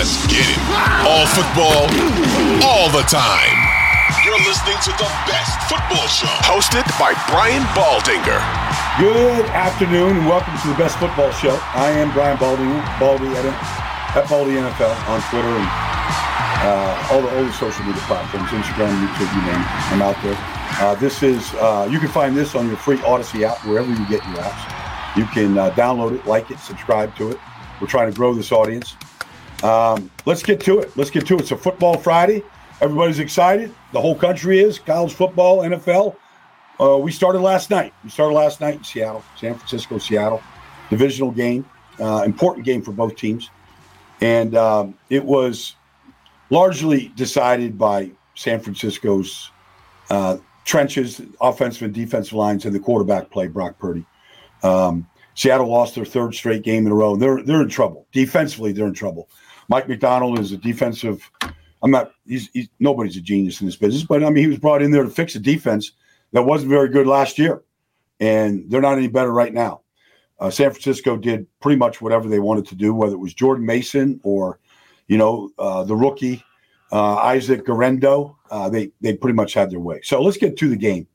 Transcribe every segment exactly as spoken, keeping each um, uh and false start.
Let's get it. All football, all the time. You're listening to the best football show. Hosted by Brian Baldinger. Good afternoon and welcome to the best football show. I am Brian Baldinger, Baldy at, at Baldy N F L on Twitter and uh, all the all the social media platforms, Instagram, YouTube, you name it. I'm out there. Uh, this is, uh, you can find this on your free Odyssey app, wherever you get your apps. You can uh, download it, like it, subscribe to it. We're trying to grow this audience. Um, let's get to it. Let's get to it. It's a Football Friday. Everybody's excited. The whole country is. College football, N F L. Uh, we started last night. We started last night in Seattle, San Francisco, Seattle. Divisional game. Uh, important game for both teams. And um, it was largely decided by San Francisco's uh, trenches, offensive and defensive lines, and the quarterback play, Brock Purdy. Um, Seattle lost their third straight game in a row. They're they're in trouble. Defensively, they're in trouble. Mike McDonald is a defensive – I'm not he's, – he's, nobody's a genius in this business, but, I mean, he was brought in there to fix a defense that wasn't very good last year, and they're not any better right now. Uh, San Francisco did pretty much whatever they wanted to do, whether it was Jordan Mason or, you know, uh, the rookie uh, Isaac Guerendo. Uh, they, they pretty much had their way. So let's get to the game.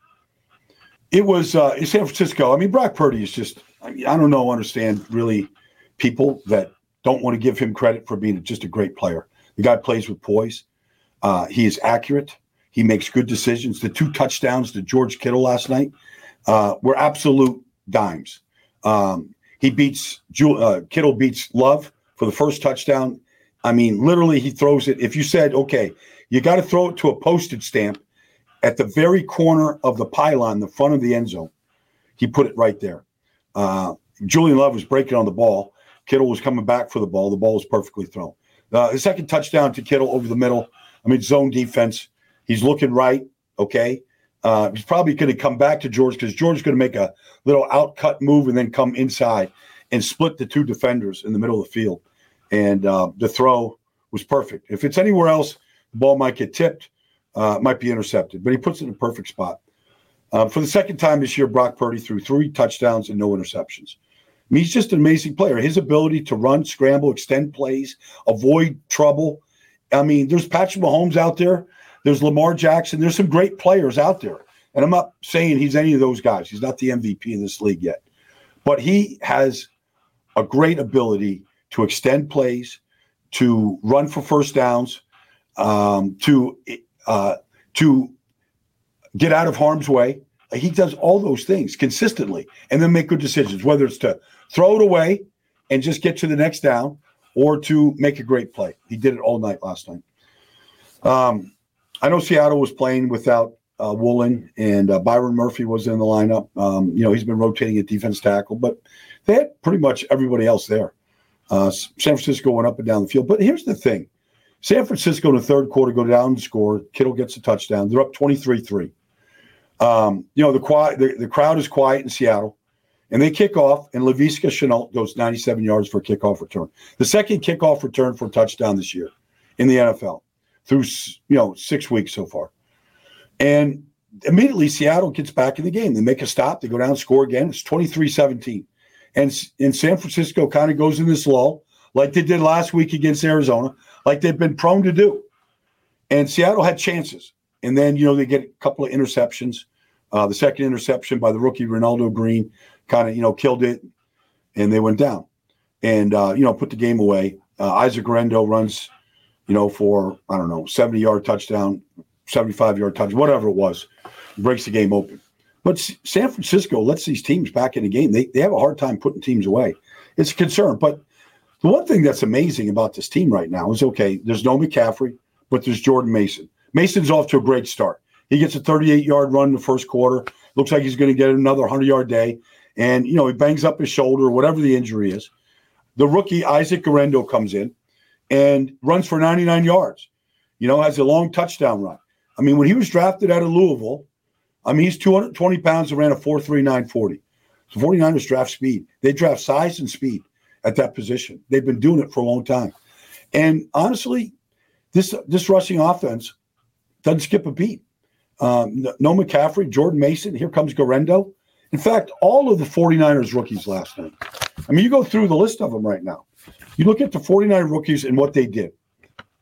It was uh, in San Francisco. I mean, Brock Purdy is just – I mean, I don't know, understand really people that don't want to give him credit for being just a great player. The guy plays with poise. Uh, he is accurate. He makes good decisions. The two touchdowns to George Kittle last night uh, were absolute dimes. Um, he beats uh, Kittle beats Love for the first touchdown. I mean, literally, he throws it. If you said, okay, you got to throw it to a postage stamp at the very corner of the pylon, the front of the end zone, he put it right there. Uh, Julian Love was breaking on the ball. Kittle was coming back for the ball. The ball was perfectly thrown. Uh, the second touchdown to Kittle over the middle. I mean, zone defense. He's looking right, okay? Uh, he's probably going to come back to George because George is going to make a little outcut move and then come inside and split the two defenders in the middle of the field. And uh, the throw was perfect. If it's anywhere else, the ball might get tipped, uh, might be intercepted. But he puts it in a perfect spot. Uh, for the second time this year, Brock Purdy threw three touchdowns and no interceptions. I mean, he's just an amazing player. His ability to run, scramble, extend plays, avoid trouble. I mean, there's Patrick Mahomes out there. There's Lamar Jackson. There's some great players out there. And I'm not saying he's any of those guys. He's not the M V P in this league yet. But he has a great ability to extend plays, to run for first downs, um, to uh, to get out of harm's way. He does all those things consistently and then make good decisions, whether it's to throw it away and just get to the next down or to make a great play. He did it all night last night. Um, I know Seattle was playing without uh, Woolen, and uh, Byron Murphy was in the lineup. Um, you know, he's been rotating at defense tackle, but they had pretty much everybody else there. Uh, San Francisco went up and down the field. But here's the thing. San Francisco in the third quarter go down and score. Kittle gets a touchdown. They're up twenty-three three. Um, you know, the, quiet, the the crowd is quiet in Seattle, and they kick off, and Laviska Shenault goes ninety-seven yards for a kickoff return. The second kickoff return for a touchdown this year in the N F L through, you know, six weeks so far. And immediately Seattle gets back in the game. They make a stop. They go down and score again. It's twenty-three seventeen. And, and San Francisco kind of goes in this lull like they did last week against Arizona, like they've been prone to do. And Seattle had chances. And then, you know, they get a couple of interceptions. Uh, the second interception by the rookie Ronaldo Green kind of, you know, killed it, and they went down and, uh, you know, put the game away. Uh, Isaac Guerendo runs, you know, for, I don't know, seventy-yard touchdown, seventy-five-yard touchdown, whatever it was, breaks the game open. But San Francisco lets these teams back in the game. They, they have a hard time putting teams away. It's a concern. But the one thing that's amazing about this team right now is, okay, there's no McCaffrey, but there's Jordan Mason. Mason's off to a great start. He gets a thirty-eight-yard run in the first quarter. Looks like he's going to get another hundred-yard day. And, you know, he bangs up his shoulder, whatever the injury is. The rookie, Isaac Guerendo, comes in and runs for ninety-nine yards. You know, has a long touchdown run. I mean, when he was drafted out of Louisville, I mean, he's two hundred twenty pounds and ran a four three nine forty. So 49ers draft speed. They draft size and speed at that position. They've been doing it for a long time. And honestly, this this rushing offense doesn't skip a beat. Um, no McCaffrey, Jordan Mason, here comes Guerendo. In fact, all of the 49ers rookies last night. I mean, you go through the list of them right now. You look at the 49 rookies and what they did.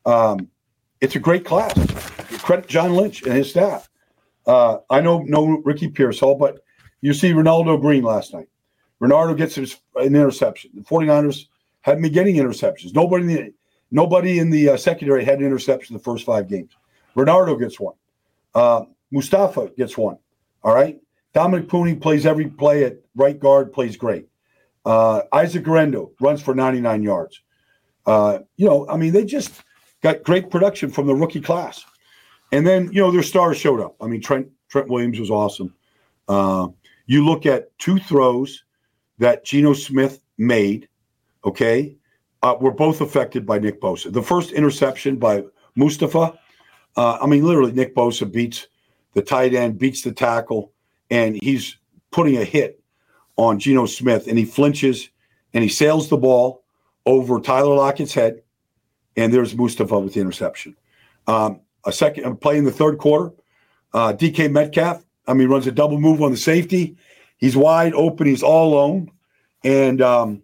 Um, it's a great class. Credit John Lynch and his staff. Uh, I know no Ricky Pearsall, but you see Ronaldo Green last night. Ronaldo gets his, an interception. The 49ers haven't been getting interceptions. Nobody in the, nobody in the uh, secondary had an interception the first five games. Ronaldo gets one. Uh, Mustafa gets one. All right? Dominic Pooney plays every play at right guard, plays great. Uh, Isaac Garendo runs for ninety-nine yards. Uh, you know, I mean, they just got great production from the rookie class. And then, you know, their stars showed up. I mean, Trent Trent Williams was awesome. Uh, you look at two throws that Geno Smith made, okay, uh, were both affected by Nick Bosa. The first interception by Mustafa, uh, I mean, literally Nick Bosa beats the tight end, beats the tackle, and he's putting a hit on Geno Smith, and he flinches, and he sails the ball over Tyler Lockett's head, and there's Mustafa with the interception. Um, a second play in the third quarter, uh, D K Metcalf, I mean, runs a double move on the safety. He's wide open. He's all alone. And, um,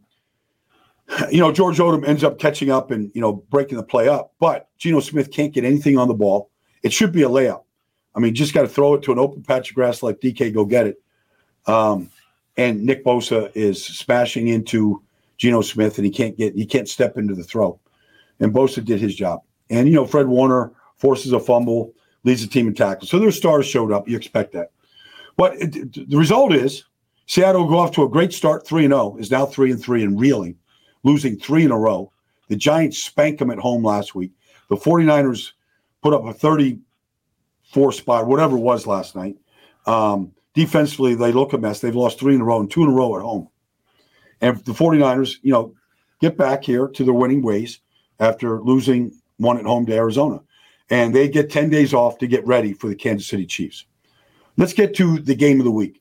you know, George Odom ends up catching up and, you know, breaking the play up. But Geno Smith can't get anything on the ball. It should be a layup. I mean, just got to throw it to an open patch of grass like D K, go get it. Um, and Nick Bosa is smashing into Geno Smith, and he can't get he can't step into the throw. And Bosa did his job. And, you know, Fred Warner forces a fumble, leads the team in tackles. So their stars showed up. You expect that. But it, the result is Seattle will go off to a great start, three and oh, is now three and three and reeling, losing three in a row. The Giants spanked them at home last week. The 49ers put up a thirty-four spot, whatever it was last night. Um, defensively, they look a mess. They've lost three in a row and two in a row at home. And the 49ers, you know, get back here to their winning ways after losing one at home to Arizona. And they get ten days off to get ready for the Kansas City Chiefs. Let's get to the game of the week.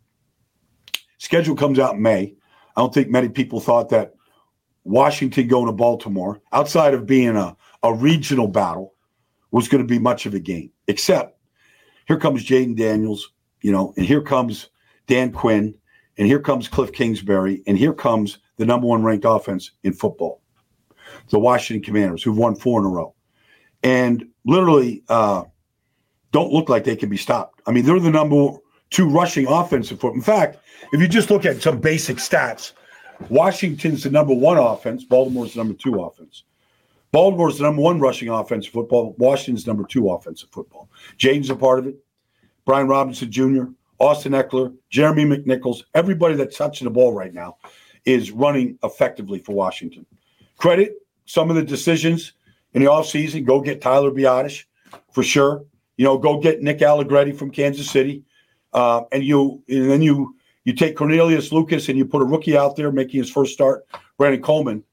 Schedule comes out in May. I don't think many people thought that Washington going to Baltimore, outside of being a, a regional battle, was going to be much of a game. Except here comes Jaden Daniels, you know, and here comes Dan Quinn, and here comes Cliff Kingsbury, and here comes the number one ranked offense in football, the Washington Commanders, who've won four in a row. And literally uh, don't look like they can be stopped. I mean, they're the number two rushing offensive football. In fact, if you just look at some basic stats, Washington's the number one offense. Baltimore's the number two offense. Baltimore's the number one rushing offensive football. Washington's number two offensive football. Jaden's a part of it. Brian Robinson Junior, Austin Eckler, Jeremy McNichols, everybody that's touching the ball right now is running effectively for Washington. Credit some of the decisions in the offseason. Go get Tyler Biadasz for sure. You know, go get Nick Allegretti from Kansas City. Uh, and you and then you you take Cornelius Lucas and you put a rookie out there making his first start, Brandon Coleman.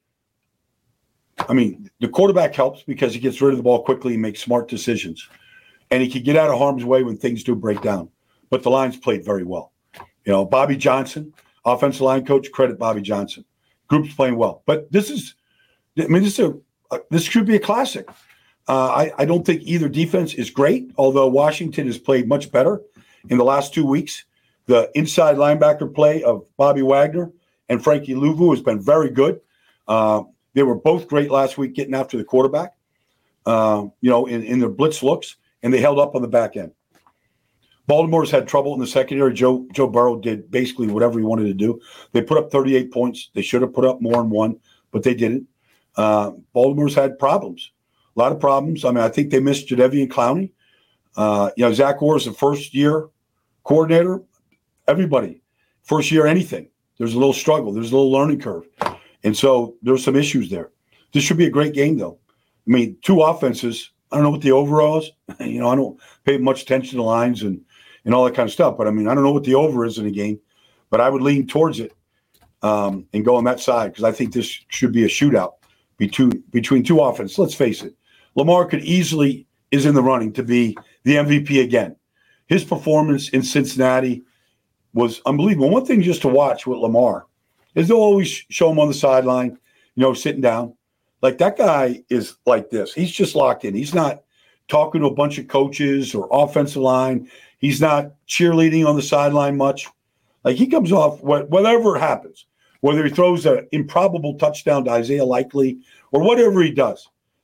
I mean, the quarterback helps because he gets rid of the ball quickly and makes smart decisions. And he can get out of harm's way when things do break down. But the Lions played very well. You know, Bobby Johnson, offensive line coach, credit Bobby Johnson. Group's playing well. But this is, I mean, this is a, this should be a classic. Uh, I, I don't think either defense is great, although Washington has played much better in the last two weeks. The inside linebacker play of Bobby Wagner and Frankie Louvu has been very good. Uh, they were both great last week getting after the quarterback, uh, you know, in, in their blitz looks, and they held up on the back end. Baltimore's had trouble in the secondary. Joe Joe Burrow did basically whatever he wanted to do. They put up thirty-eight points. They should have put up more than one, but they didn't. Uh, Baltimore's had problems, a lot of problems. I mean, I think they missed Jadeveon Clowney. Uh, you know, Zach Orr is a first-year coordinator. Everybody, first year anything. There's a little struggle. There's a little learning curve. And so there's some issues there. This should be a great game, though. I mean, two offenses. I don't know what the overall is. You know, I don't pay much attention to lines and, and all that kind of stuff. But, I mean, I don't know what the over is in a game. But I would lean towards it um, and go on that side because I think this should be a shootout between, between two offenses. Let's face it. Lamar could easily is in the running to be the M V P again. His performance in Cincinnati was unbelievable. One thing just to watch with Lamar is they'll always show him on the sideline, you know, sitting down. Like that guy is like this. He's just locked in. He's not talking to a bunch of coaches or offensive line. He's not cheerleading on the sideline much. Like he comes off, whatever happens, whether he throws an improbable touchdown to Isaiah Likely or whatever he does.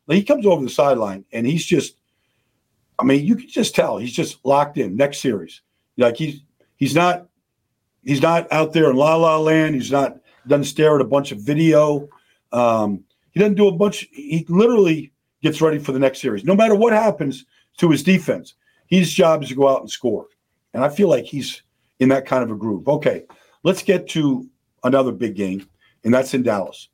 Like, he comes over the sideline, and he's just, I mean, you can just tell he's just locked in. Next series. Like, he's he's not he's not out there in la la land. He's not doesn't stare at a bunch of video. Um, he doesn't do a bunch. He literally gets ready for the next series. No matter what happens to his defense, his job is to go out and score. And I feel like he's in that kind of a groove. Okay, let's get to another big game, and that's in Dallas,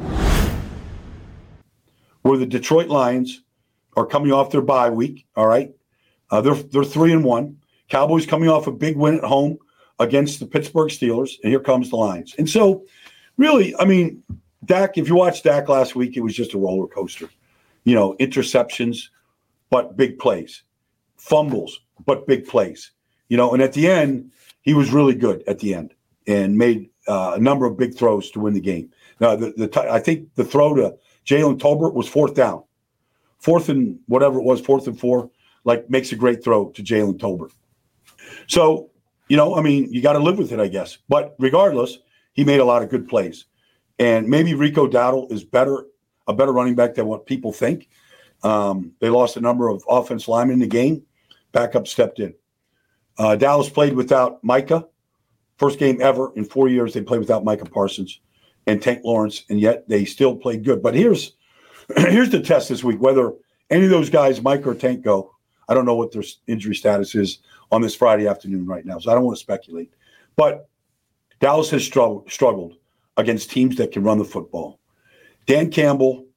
where the Detroit Lions are coming off their bye week. All right, uh, they're they're three and one. Cowboys coming off a big win at home against the Pittsburgh Steelers, and here comes the Lions. And so, really, I mean, Dak. If you watched Dak last week, it was just a roller coaster. You know, interceptions, but big plays, fumbles, but big plays. You know, and at the end, he was really good at the end and made uh, a number of big throws to win the game. Now, the, the t- I think the throw to Jalen Tolbert was fourth down. Fourth and whatever it was, fourth and four, like, makes a great throw to Jalen Tolbert. So, you know, I mean, you got to live with it, I guess. But regardless, he made a lot of good plays. And maybe Rico Dowdle is better, a better running back than what people think. Um, they lost a number of offensive linemen in the game. Backup stepped in. Uh, Dallas played without Micah. First game ever in four years they played without Micah Parsons and Tank Lawrence, and yet they still played good. But here's here's the test this week. Whether any of those guys, Micah or Tank, go, I don't know what their injury status is on this Friday afternoon right now, so I don't want to speculate. But Dallas has struggled, struggled against teams that can run the football. Dan Campbell,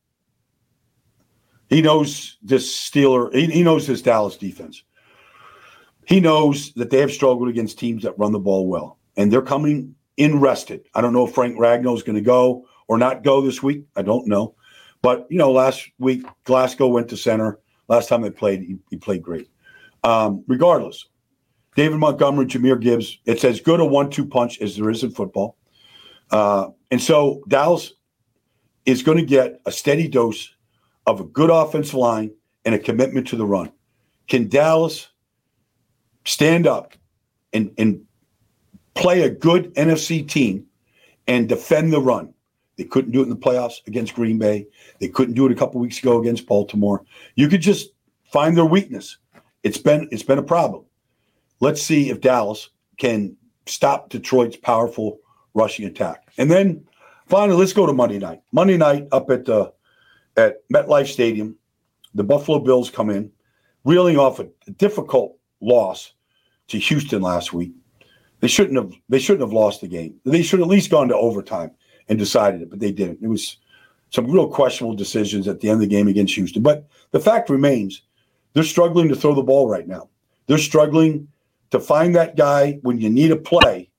he knows this Steeler, he, he knows this Dallas defense. He knows that they have struggled against teams that run the ball well, and they're coming in rested. I don't know if Frank Ragnow is going to go or not go this week. I don't know. But, you know, last week, Glasgow went to center. Last time they played, he, he played great. Um, regardless, David Montgomery, Jahmyr Gibbs, it's as good a one two punch as there is in football. Uh, and so Dallas is going to get a steady dose of a good offensive line and a commitment to the run. Can Dallas stand up and, and play a good N F C team and defend the run? They couldn't do it in the playoffs against Green Bay. They couldn't do it a couple weeks ago against Baltimore. You could just find their weakness. It's been it's been a problem. Let's see if Dallas can stop Detroit's powerful rushing attack. And then finally, let's go to Monday night. Monday night up at the at MetLife Stadium, the Buffalo Bills come in, reeling off a, a difficult loss to Houston last week. They shouldn't have they shouldn't have lost the game. They should have at least gone to overtime and decided it, but they didn't. It was some real questionable decisions at the end of the game against Houston. But the fact remains, they're struggling to throw the ball right now. They're struggling to find that guy when you need a play.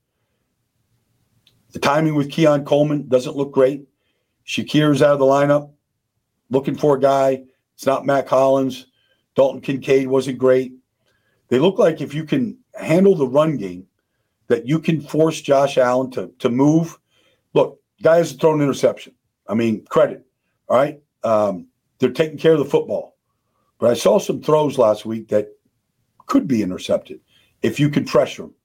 The timing with Keon Coleman doesn't look great. Shakir's out of the lineup, looking for a guy. It's not Mac Hollins. Dalton Kincaid wasn't great. They look like if you can handle the run game, that you can force Josh Allen to, to move. Look, guy hasn't thrown an interception. I mean, credit, all right? Um, they're taking care of the football. But I saw some throws last week that could be intercepted if you can pressure them.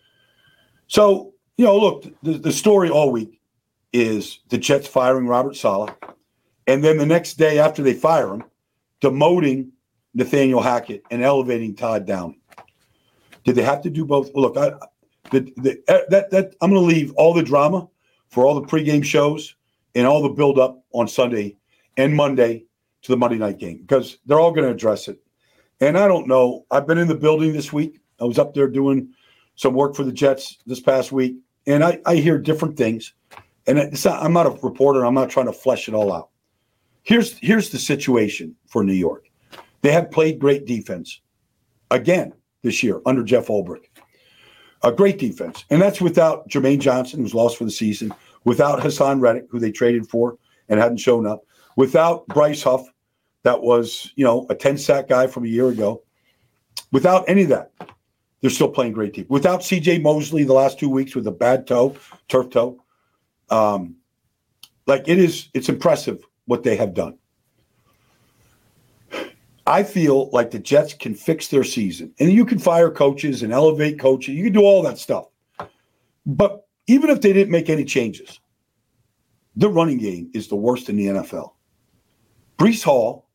So, you know, look, the, the story all week is the Jets firing Robert Saleh, and then the next day after they fire him, demoting Nathaniel Hackett and elevating Todd Downing. Did they have to do both? Look, I, the, the, that that I'm going to leave all the drama for all the pregame shows and all the build-up on Sunday and Monday to the Monday night game, because they're all going to address it. And I don't know. I've been in the building this week. I was up there doing some work for the Jets this past week, and I, I hear different things. And it's not, I'm not a reporter. I'm not trying to flesh it all out. Here's, here's the situation for New York. They have played great defense again this year under Jeff Ulbrich. A great defense. And that's without Jermaine Johnson, who's lost for the season, without Hassan Reddick, who they traded for and hadn't shown up, without Bryce Huff, that was, you know, a ten-sack guy from a year ago. Without any of that, they're still playing great defense. Without C J Mosley the last two weeks with a bad toe, turf toe, um, like it is, it's impressive what they have done. I feel like the Jets can fix their season. And you can fire coaches and elevate coaches. You can do all that stuff. But even if they didn't make any changes, the running game is the worst in the N F L. Breece Hall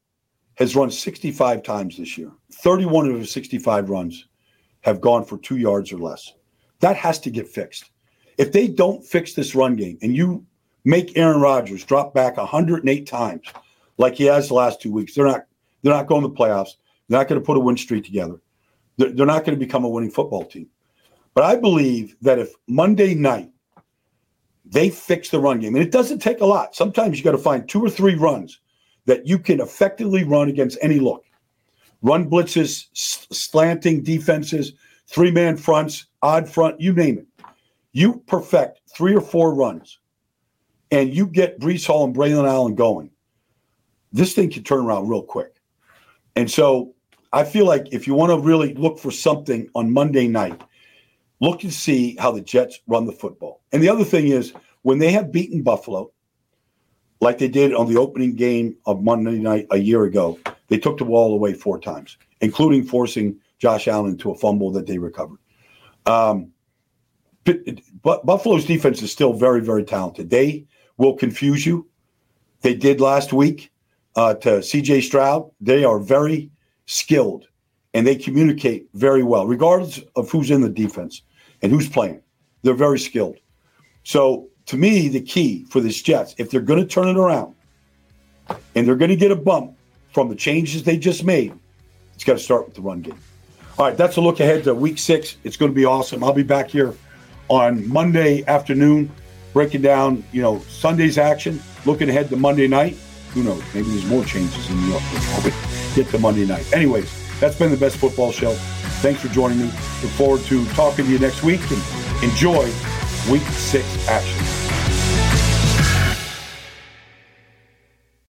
has run sixty-five times this year. thirty-one of his sixty-five runs have gone for two yards or less. That has to get fixed. If they don't fix this run game and you make Aaron Rodgers drop back one hundred eight times like he has the last two weeks, they're not they're not going to the playoffs. They're not going to put a win streak together. They're, they're not going to become a winning football team. But I believe that if Monday night they fix the run game, and it doesn't take a lot. Sometimes you got to find two or three runs that you can effectively run against any look. Run blitzes, slanting defenses, three-man fronts, odd front, you name it. You perfect three or four runs, and you get Breece Hall and Braylon Allen going, this thing can turn around real quick. And so I feel like if you want to really look for something on Monday night, look and see how the Jets run the football. And the other thing is, when they have beaten Buffalo, like they did on the opening game of Monday night a year ago, they took the ball away four times, including forcing Josh Allen into a fumble that they recovered. Um, but, but Buffalo's defense is still very, very talented. They will confuse you. They did last week uh, to C J Stroud. They are very skilled, and they communicate very well, regardless of who's in the defense and who's playing. They're very skilled. So, to me, the key for this Jets, if they're going to turn it around and they're going to get a bump from the changes they just made, it's got to start with the run game. All right, that's a look ahead to week six. It's going to be awesome. I'll be back here on Monday afternoon breaking down, you know, Sunday's action, looking ahead to Monday night. Who knows? Maybe there's more changes in New York before we get to Monday night. Anyways, that's been the Best Football Show. Thanks for joining me. Look forward to talking to you next week, and enjoy week six action.